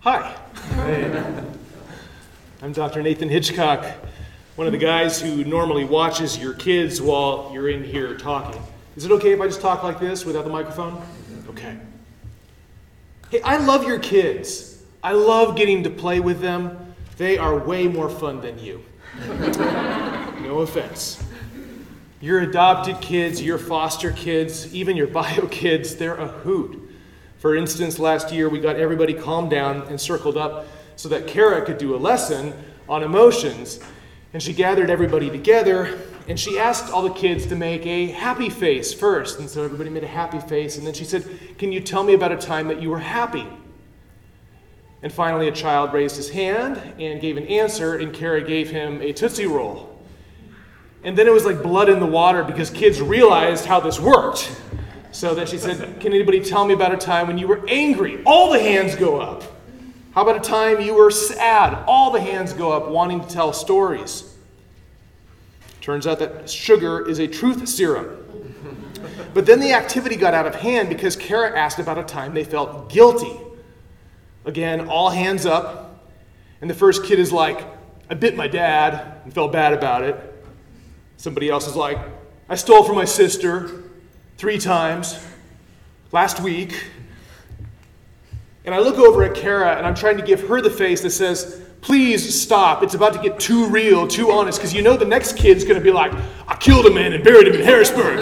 Hi. Hey. I'm Dr. Nathan Hitchcock, one of the guys who normally watches your kids while you're in here talking. Is it okay if I just talk like this without the microphone? Okay. Hey, I love your kids. I love getting to play with them. They are way more fun than you. No offense. Your adopted kids, your foster kids, even your bio kids, they're a hoot. For instance, last year we got everybody calmed down and circled up so that Kara could do a lesson on emotions. And she gathered everybody together and she asked all the kids to make a happy face first. And so everybody made a happy face. And then she said, "Can you tell me about a time that you were happy?" And finally a child raised his hand and gave an answer, and Kara gave him a Tootsie Roll. And then it was like blood in the water because kids realized how this worked. So then she said, "Can anybody tell me about a time when you were angry?" All the hands go up. How about a time you were sad? All the hands go up, wanting to tell stories. Turns out that sugar is a truth serum. But then the activity got out of hand because Kara asked about a time they felt guilty. Again, all hands up. And the first kid is like, "I bit my dad and felt bad about it." Somebody else is like, "I stole from my sister 3 times last week." And I look over at Kara and I'm trying to give her the face that says, "Please stop. It's about to get too real, too honest." Because you know the next kid's going to be like, "I killed a man and buried him in Harrisburg."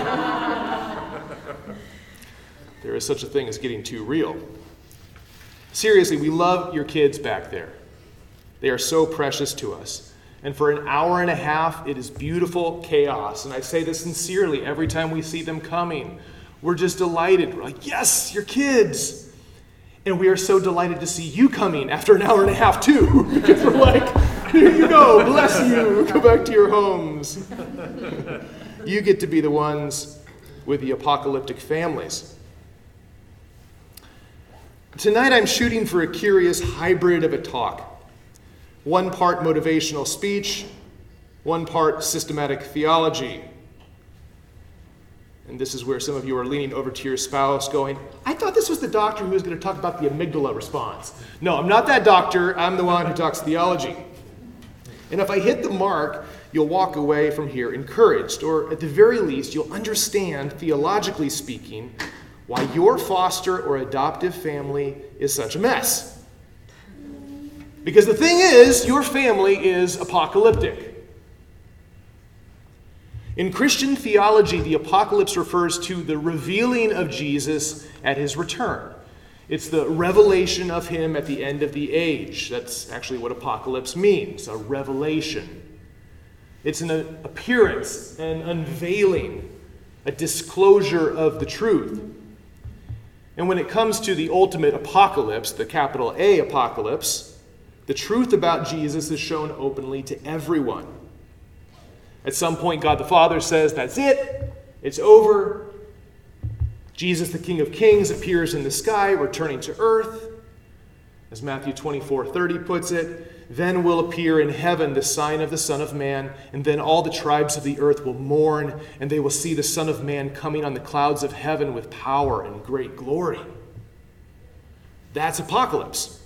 There is such a thing as getting too real. Seriously, we love your kids back there. They are so precious to us. And for an hour and a half, it is beautiful chaos. And I say this sincerely every time we see them coming. We're just delighted. We're like, "Yes, your kids." And we are so delighted to see you coming after an hour and a half too. Because we're like, "Here you go, bless you, go back to your homes." You get to be the ones with the apocalyptic families. Tonight I'm shooting for a curious hybrid of a talk. 1 part motivational speech, 1 part systematic theology. And this is where some of you are leaning over to your spouse going, "I thought this was the doctor who was going to talk about the amygdala response." No, I'm not that doctor. I'm the one who talks theology. And if I hit the mark, you'll walk away from here encouraged, or at the very least, you'll understand, theologically speaking, why your foster or adoptive family is such a mess. Because the thing is, your family is apocalyptic. In Christian theology, the apocalypse refers to the revealing of Jesus at his return. It's the revelation of him at the end of the age. That's actually what apocalypse means, a revelation. It's an appearance, an unveiling, a disclosure of the truth. And when it comes to the ultimate apocalypse, the capital A apocalypse, the truth about Jesus is shown openly to everyone. At some point, God the Father says, "That's it. It's over." Jesus, the King of Kings, appears in the sky, returning to earth. As Matthew 24:30 puts it, "Then will appear in heaven the sign of the Son of Man, and then all the tribes of the earth will mourn, and they will see the Son of Man coming on the clouds of heaven with power and great glory." That's apocalypse.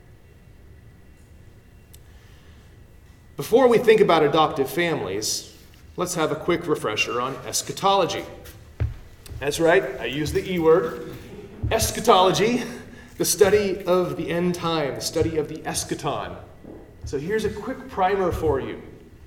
Before we think about adoptive families, let's have a quick refresher on eschatology. That's right, I use the E word. Eschatology, the study of the end time, the study of the eschaton. So here's a quick primer for you.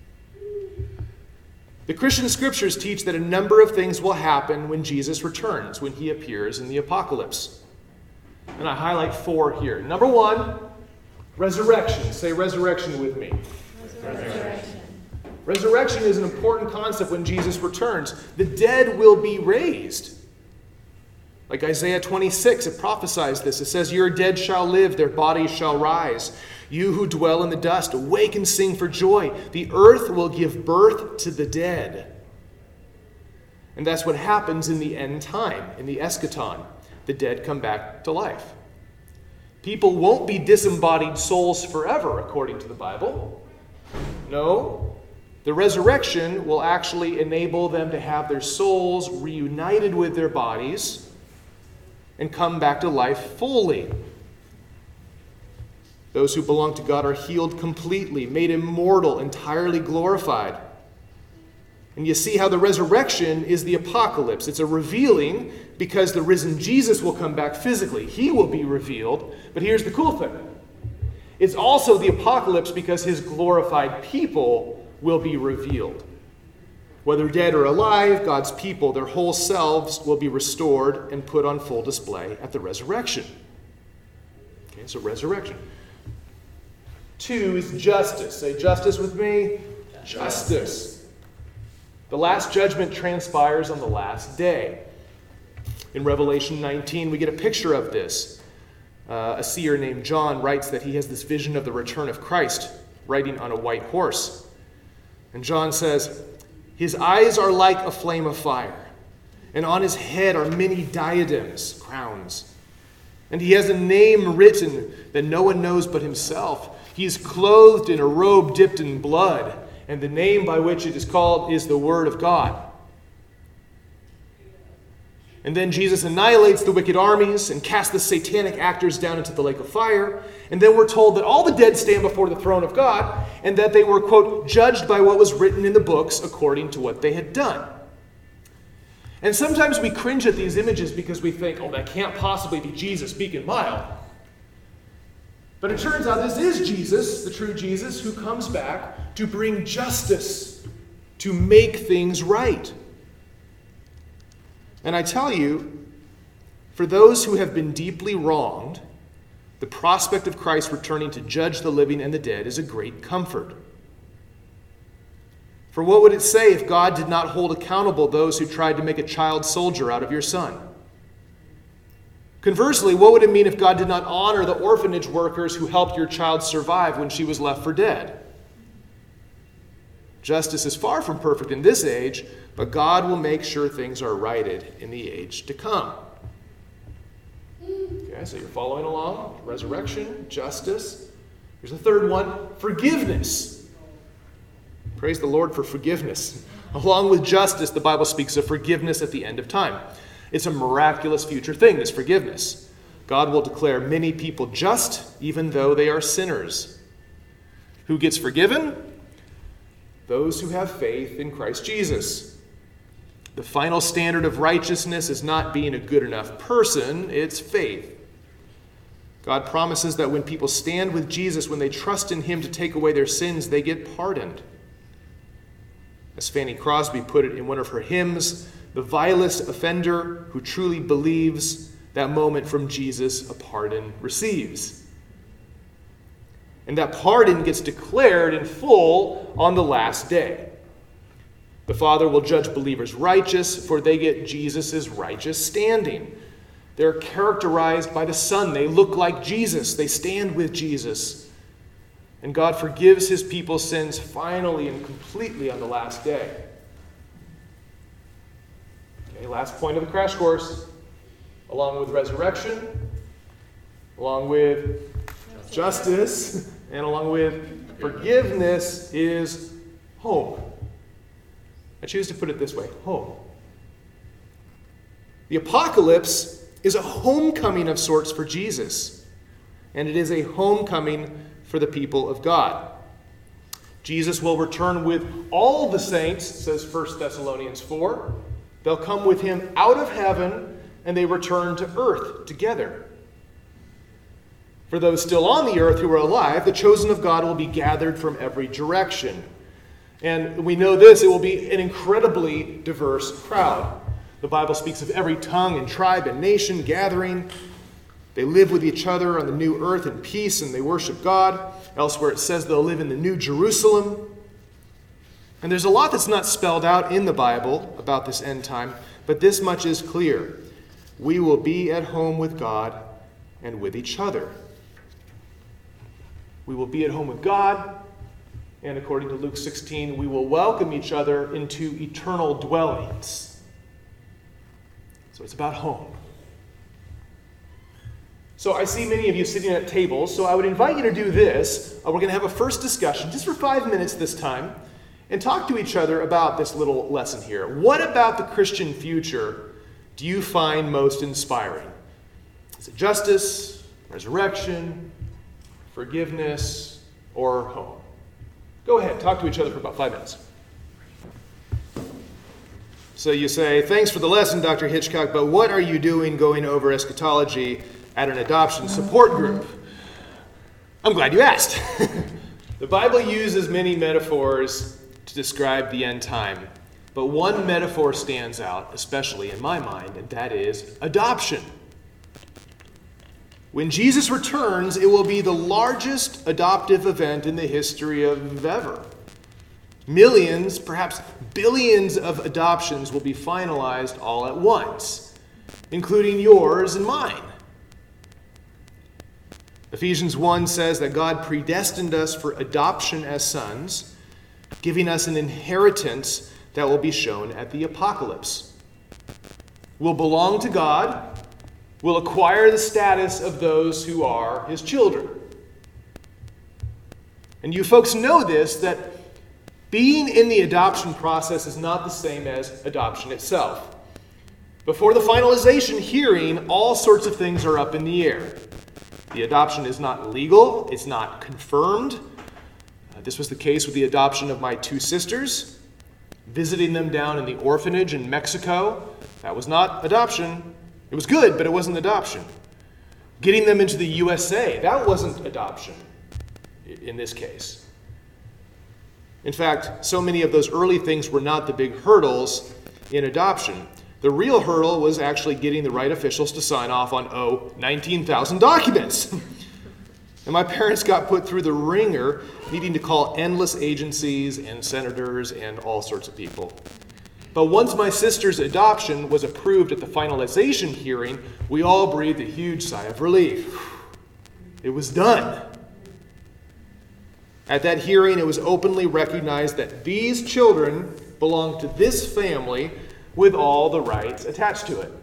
The Christian scriptures teach that a number of things will happen when Jesus returns, when he appears in the apocalypse. And I highlight 4 here. Number 1, resurrection. Say resurrection with me. Resurrection. Resurrection is an important concept when Jesus returns. The dead will be raised. Like Isaiah 26, it prophesies this. It says, "Your dead shall live, their bodies shall rise. You who dwell in the dust, awake and sing for joy. The earth will give birth to the dead." And that's what happens in the end time, in the eschaton. The dead come back to life. People won't be disembodied souls forever, according to the Bible. No, the resurrection will actually enable them to have their souls reunited with their bodies and come back to life fully. Those who belong to God are healed completely, made immortal, entirely glorified. And you see how the resurrection is the apocalypse. It's a revealing because the risen Jesus will come back physically. He will be revealed. But here's the cool thing. It's also the apocalypse because his glorified people will be revealed. Whether dead or alive, God's people, their whole selves, will be restored and put on full display at the resurrection. Okay, so resurrection. 2 is justice. Say justice with me. Justice. The last judgment transpires on the last day. In Revelation 19, we get a picture of this. A seer named John writes that he has this vision of the return of Christ, riding on a white horse. And John says, "His eyes are like a flame of fire, and on his head are many diadems, crowns. And he has a name written that no one knows but himself. He is clothed in a robe dipped in blood, and the name by which it is called is the Word of God." And then Jesus annihilates the wicked armies and casts the satanic actors down into the lake of fire. And then we're told that all the dead stand before the throne of God and that they were, quote, judged by what was written in the books according to what they had done. And sometimes we cringe at these images because we think, oh, that can't possibly be Jesus speaking mild. But it turns out this is Jesus, the true Jesus, who comes back to bring justice, to make things right. And I tell you, for those who have been deeply wronged, the prospect of Christ returning to judge the living and the dead is a great comfort. For what would it say if God did not hold accountable those who tried to make a child soldier out of your son? Conversely, what would it mean if God did not honor the orphanage workers who helped your child survive when she was left for dead? Justice is far from perfect in this age, but God will make sure things are righted in the age to come. Okay, so you're following along. Resurrection, justice. Here's the third one, forgiveness. Praise the Lord for forgiveness. Along with justice, the Bible speaks of forgiveness at the end of time. It's a miraculous future thing, this forgiveness. God will declare many people just, even though they are sinners. Who gets forgiven? Those who have faith in Christ Jesus. The final standard of righteousness is not being a good enough person, it's faith. God promises that when people stand with Jesus, when they trust in him to take away their sins, they get pardoned. As Fanny Crosby put it in one of her hymns, the vilest offender who truly believes, that moment from Jesus a pardon receives. And that pardon gets declared in full on the last day. The Father will judge believers righteous, for they get Jesus' righteous standing. They're characterized by the Son. They look like Jesus. They stand with Jesus. And God forgives his people's sins finally and completely on the last day. Okay, last point of the crash course. Along with resurrection, along with justice, and along with forgiveness is home. I choose to put it this way, home. The apocalypse is a homecoming of sorts for Jesus, and it is a homecoming for the people of God. Jesus will return with all the saints, says 1 Thessalonians 4. They'll come with him out of heaven, and they return to earth together. For those still on the earth who are alive, the chosen of God will be gathered from every direction. And we know this, it will be an incredibly diverse crowd. The Bible speaks of every tongue and tribe and nation gathering. They live with each other on the new earth in peace, and they worship God. Elsewhere it says they'll live in the new Jerusalem. And there's a lot that's not spelled out in the Bible about this end time, but this much is clear. We will be at home with God and with each other. We will be at home with God, and according to Luke 16, we will welcome each other into eternal dwellings. So it's about home. So I see many of you sitting at tables, so I would invite you to do this. We're going to have a first discussion, just for 5 minutes this time, and talk to each other about this little lesson here. What about the Christian future do you find most inspiring? Is it justice, resurrection, forgiveness, or home. Go ahead, talk to each other for about 5 minutes. So you say, thanks for the lesson, Dr. Hitchcock, but what are you doing going over eschatology at an adoption support group? I'm glad you asked. The Bible uses many metaphors to describe the end time, but one metaphor stands out, especially in my mind, and that is adoption. When Jesus returns, it will be the largest adoptive event in the history of ever. Millions, perhaps billions of adoptions will be finalized all at once, including yours and mine. Ephesians 1 says that God predestined us for adoption as sons, giving us an inheritance that will be shown at the apocalypse. We'll belong to God, we'll acquire the status of those who are his children. And you folks know this, that being in the adoption process is not the same as adoption itself. Before the finalization hearing, all sorts of things are up in the air. The adoption is not legal, it's not confirmed. This was the case with the adoption of my 2 sisters. Visiting them down in the orphanage in Mexico, that was not adoption. It was good, but it wasn't adoption. Getting them into the USA, that wasn't adoption in this case. In fact, so many of those early things were not the big hurdles in adoption. The real hurdle was actually getting the right officials to sign off on, 19,000 documents. And my parents got put through the ringer, needing to call endless agencies and senators and all sorts of people. But once my sister's adoption was approved at the finalization hearing, we all breathed a huge sigh of relief. It was done. At that hearing, it was openly recognized that these children belong to this family with all the rights attached to it.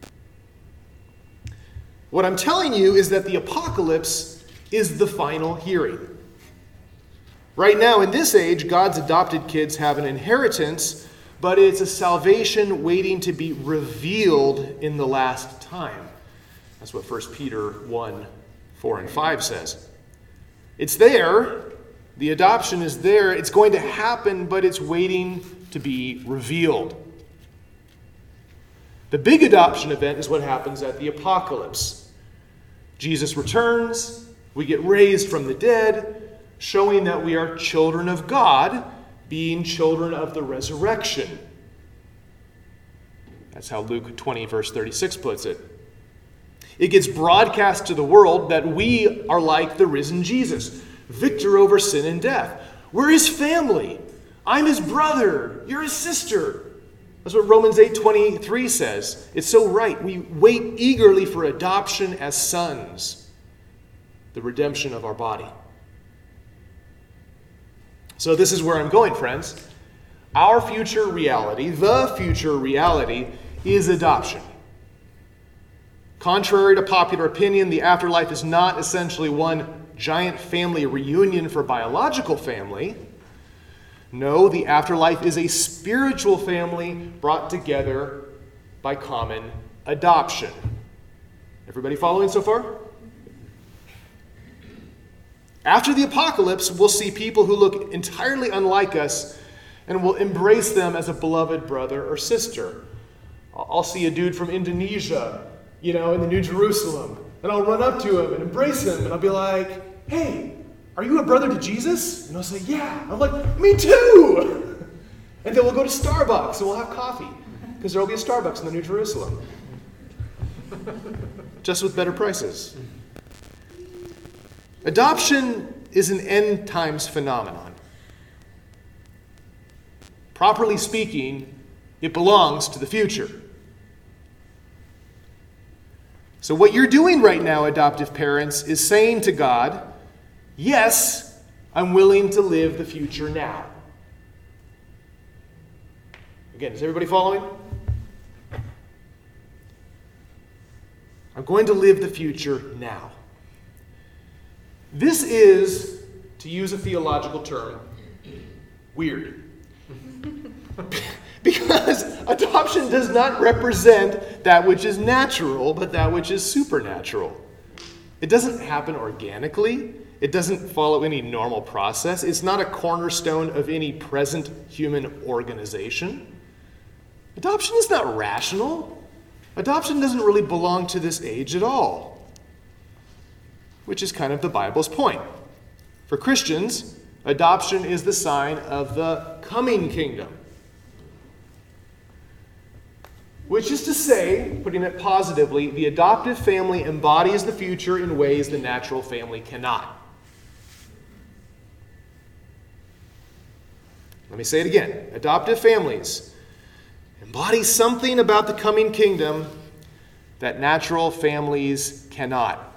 What I'm telling you is that the apocalypse is the final hearing. Right now, in this age, God's adopted kids have an inheritance, but it's a salvation waiting to be revealed in the last time. That's what 1 Peter 1, 4 and 5 says. It's there. The adoption is there. It's going to happen, but it's waiting to be revealed. The big adoption event is what happens at the apocalypse. Jesus returns. We get raised from the dead, showing that we are children of God, being children of the resurrection. That's how Luke 20, verse 36 puts it. It gets broadcast to the world that we are like the risen Jesus, victor over sin and death. We're his family. I'm his brother. You're his sister. That's what Romans 8:23 says. It's so right. We wait eagerly for adoption as sons, the redemption of our body. So this is where I'm going, friends. Our future reality, the future reality, is adoption. Contrary to popular opinion, the afterlife is not essentially one giant family reunion for biological family. No, the afterlife is a spiritual family brought together by common adoption. Everybody following so far? After the apocalypse, we'll see people who look entirely unlike us, and we'll embrace them as a beloved brother or sister. I'll see a dude from Indonesia, in the New Jerusalem, and I'll run up to him and embrace him, and I'll be like, hey, are you a brother to Jesus? And I'll say, yeah. I'm like, me too! And then we'll go to Starbucks and we'll have coffee, because there will be a Starbucks in the New Jerusalem. Just with better prices. Adoption is an end times phenomenon. Properly speaking, it belongs to the future. So what you're doing right now, adoptive parents, is saying to God, yes, I'm willing to live the future now. Again, is everybody following? I'm going to live the future now. This is, to use a theological term, weird. Because adoption does not represent that which is natural, but that which is supernatural. It doesn't happen organically. It doesn't follow any normal process. It's not a cornerstone of any present human organization. Adoption is not rational. Adoption doesn't really belong to this age at all, which is kind of the Bible's point. For Christians, adoption is the sign of the coming kingdom. Which is to say, putting it positively, the adoptive family embodies the future in ways the natural family cannot. Let me say it again. Adoptive families embody something about the coming kingdom that natural families cannot.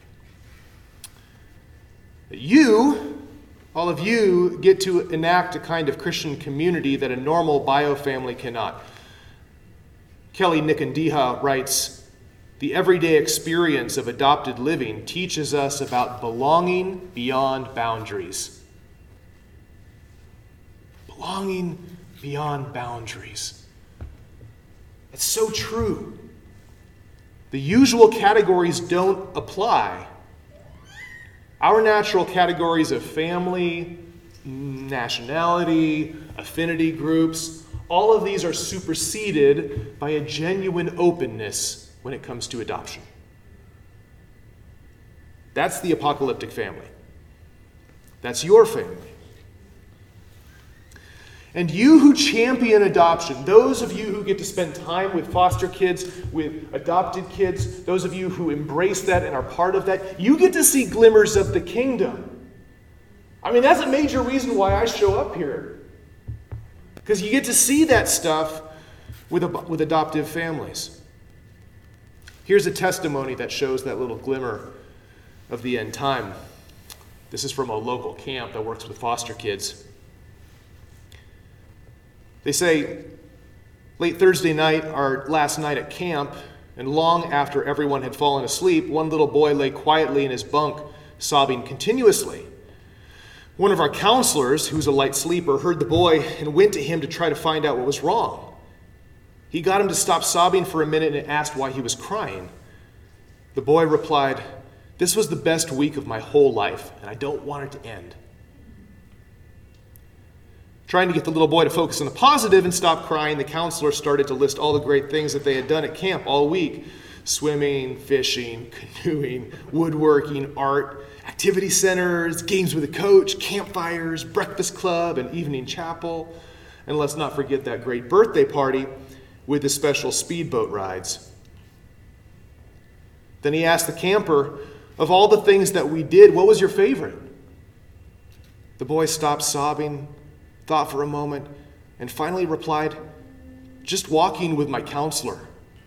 All of you, get to enact a kind of Christian community that a normal bio family cannot. Kelly Nikondeha writes, "The everyday experience of adopted living teaches us about belonging beyond boundaries." Belonging beyond boundaries. It's so true. The usual categories don't apply. Our natural categories of family, nationality, affinity groups, all of these are superseded by a genuine openness when it comes to adoption. That's the apocalyptic family. That's your family. And you who champion adoption, those of you who get to spend time with foster kids, with adopted kids, those of you who embrace that and are part of that, you get to see glimmers of the kingdom. I mean, that's a major reason why I show up here. Because you get to see that stuff with adoptive families. Here's a testimony that shows that little glimmer of the end time. This is from a local camp that works with foster kids. They say, late Thursday night, our last night at camp, and long after everyone had fallen asleep, one little boy lay quietly in his bunk, sobbing continuously. One of our counselors, who's a light sleeper, heard the boy and went to him to try to find out what was wrong. He got him to stop sobbing for a minute and asked why he was crying. The boy replied, "This was the best week of my whole life, and I don't want it to end." Trying to get the little boy to focus on the positive and stop crying, the counselor started to list all the great things that they had done at camp all week. Swimming, fishing, canoeing, woodworking, art, activity centers, games with a coach, campfires, breakfast club, and evening chapel. And let's not forget that great birthday party with the special speedboat rides. Then he asked the camper, "Of all the things that we did, what was your favorite?" The boy stopped sobbing, thought for a moment, and finally replied, "Just walking with my counselor."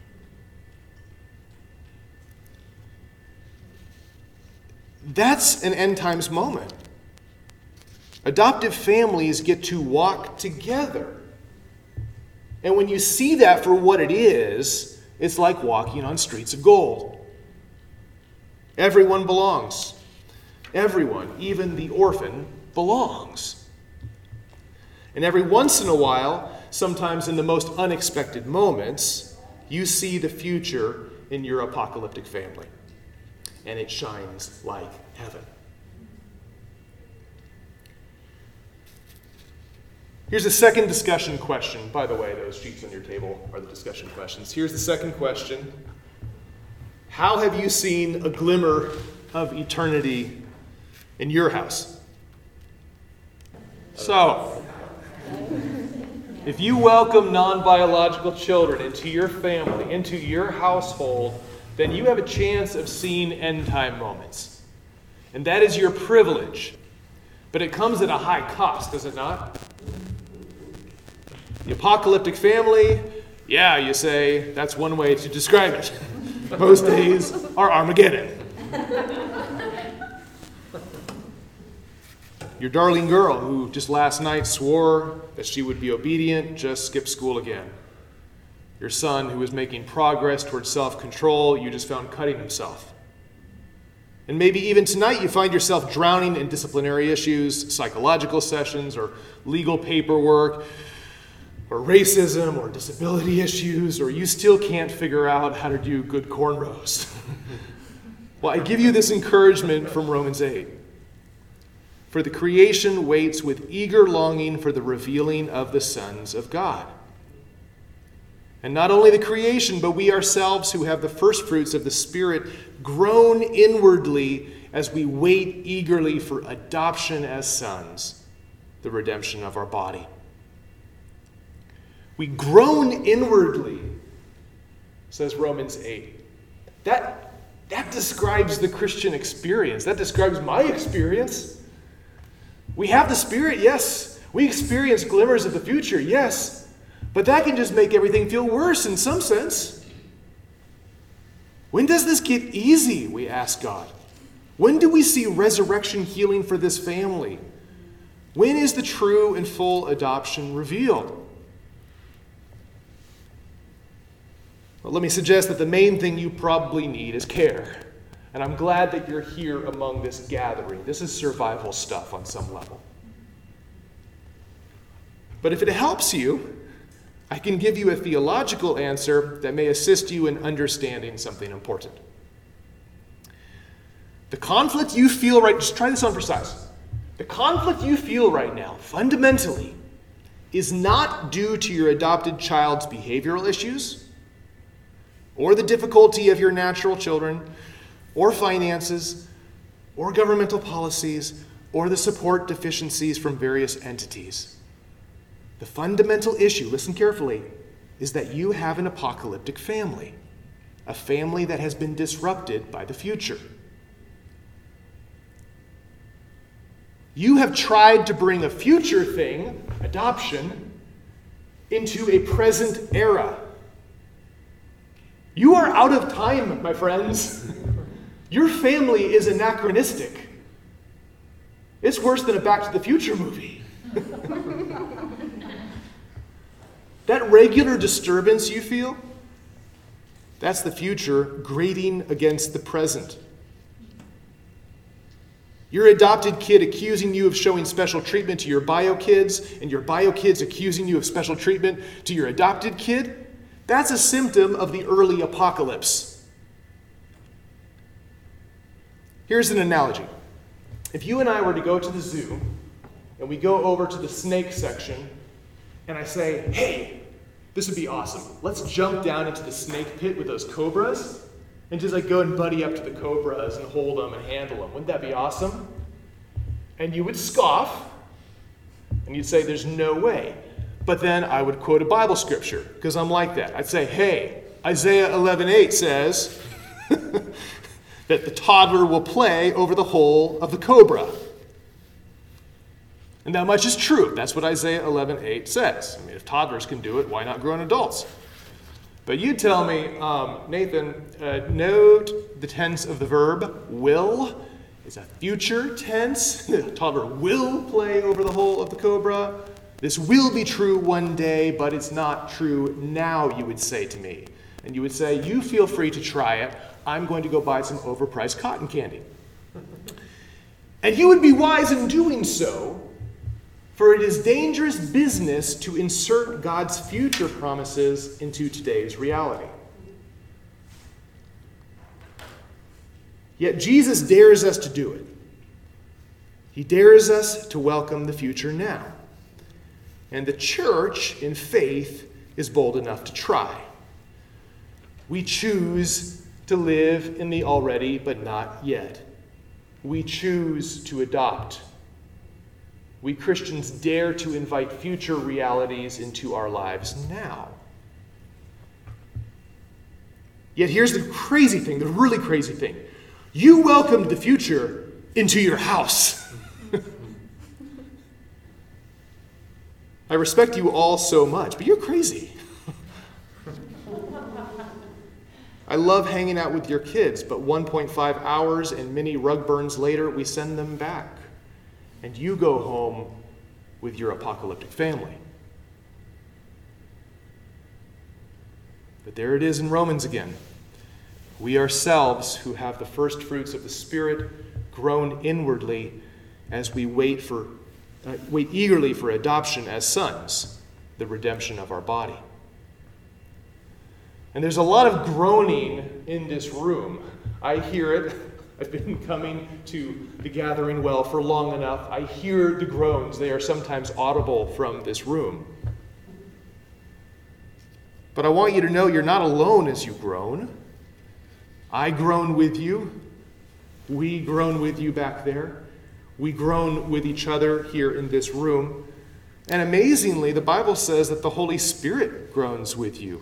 That's an end times moment. Adoptive families get to walk together. And when you see that for what it is, it's like walking on streets of gold. Everyone belongs. Everyone, even the orphan, belongs. And every once in a while, sometimes in the most unexpected moments, you see the future in your apocalyptic family. And it shines like heaven. Here's a second discussion question. By the way, those sheets on your table are the discussion questions. Here's the second question. How have you seen a glimmer of eternity in your house? So, if you welcome non-biological children into your family, into your household, then you have a chance of seeing end-time moments. And that is your privilege. But it comes at a high cost, does it not? The apocalyptic family, yeah, you say, that's one way to describe it. Most days are Armageddon. Your darling girl who just last night swore that she would be obedient just skipped school again. Your son who was making progress towards self-control, you just found cutting himself. And maybe even tonight you find yourself drowning in disciplinary issues, psychological sessions, or legal paperwork, or racism, or disability issues, or you still can't figure out how to do good cornrows. Well, I give you this encouragement from Romans 8. For the creation waits with eager longing for the revealing of the sons of God. And not only the creation, but we ourselves who have the first fruits of the Spirit groan inwardly as we wait eagerly for adoption as sons, the redemption of our body. We groan inwardly, says Romans 8. That describes the Christian experience. That describes my experience. We have the Spirit, yes. We experience glimmers of the future, yes. But that can just make everything feel worse in some sense. When does this get easy, we ask God? When do we see resurrection healing for this family? When is the true and full adoption revealed? Well, let me suggest that the main thing you probably need is care. And I'm glad that you're here among this gathering. This is survival stuff on some level. But if it helps you, I can give you a theological answer that may assist you in understanding something important. The conflict you feel just try this on for size. The conflict you feel right now, fundamentally, is not due to your adopted child's behavioral issues, or the difficulty of your natural children, or finances, or governmental policies, or the support deficiencies from various entities. The fundamental issue, listen carefully, is that you have an apocalyptic family, a family that has been disrupted by the future. You have tried to bring a future thing, adoption, into a present era. You are out of time, my friends. Your family is anachronistic. It's worse than a Back to the Future movie. That regular disturbance you feel, that's the future grating against the present. Your adopted kid accusing you of showing special treatment to your bio kids, and your bio kids accusing you of special treatment to your adopted kid, that's a symptom of the early apocalypse. Here's an analogy. If you and I were to go to the zoo, and we go over to the snake section, and I say, hey, this would be awesome. Let's jump down into the snake pit with those cobras, and just go and buddy up to the cobras and hold them and handle them. Wouldn't that be awesome? And you would scoff, and you'd say, there's no way. But then I would quote a Bible scripture, because I'm like that. I'd say, hey, Isaiah 11:8 says that the toddler will play over the hole of the cobra. And that much is true. That's what Isaiah 11:8 says. I mean, if toddlers can do it, why not grown adults? But you tell me, Nathan, note the tense of the verb will is a future tense. The toddler will play over the hole of the cobra. This will be true one day, but it's not true now, you would say to me. And you would say, you feel free to try it. I'm going to go buy some overpriced cotton candy. And you would be wise in doing so, for it is dangerous business to insert God's future promises into today's reality. Yet Jesus dares us to do it. He dares us to welcome the future now. And the church, in faith, is bold enough to try. We choose to live in the already but not yet. We choose to adopt. We Christians dare to invite future realities into our lives now. Yet here's the crazy thing, the really crazy thing. You welcomed the future into your house. I respect you all so much, but you're crazy. I love hanging out with your kids, but 1.5 hours and many rug burns later, we send them back. And you go home with your apocalyptic family. But there it is in Romans again. We ourselves, who have the first fruits of the Spirit, groan inwardly as we wait eagerly for adoption as sons, the redemption of our body. And there's a lot of groaning in this room. I hear it. I've been coming to the gathering well for long enough. I hear the groans. They are sometimes audible from this room. But I want you to know you're not alone as you groan. I groan with you. We groan with you back there. We groan with each other here in this room. And amazingly, the Bible says that the Holy Spirit groans with you,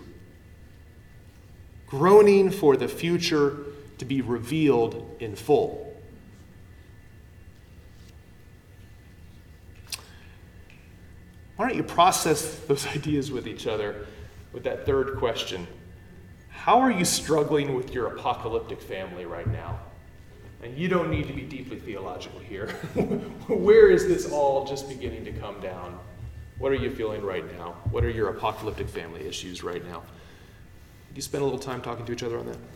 groaning for the future to be revealed in full. Why don't you process those ideas with each other with that third question? How are you struggling with your apocalyptic family right now? And you don't need to be deeply theological here. Where is this all just beginning to come down? What are you feeling right now? What are your apocalyptic family issues right now? Did you spend a little time talking to each other on that?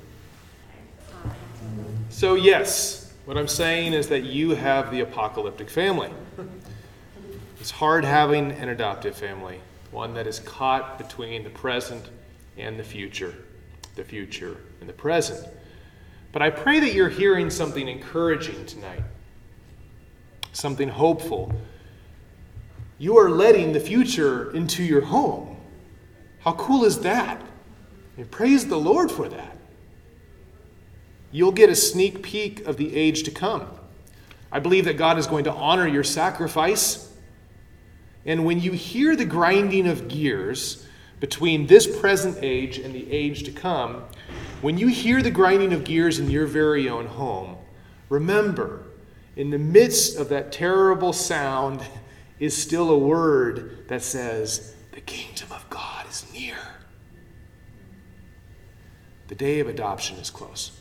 So yes, what I'm saying is that you have the apocalyptic family. It's hard having an adoptive family, one that is caught between the present and the future and the present. But I pray that you're hearing something encouraging tonight, something hopeful. You are letting the future into your home. How cool is that? And praise the Lord for that. You'll get a sneak peek of the age to come. I believe that God is going to honor your sacrifice. And when you hear the grinding of gears between this present age and the age to come, when you hear the grinding of gears in your very own home, remember, in the midst of that terrible sound is still a word that says, the kingdom of God is near. The day of adoption is close.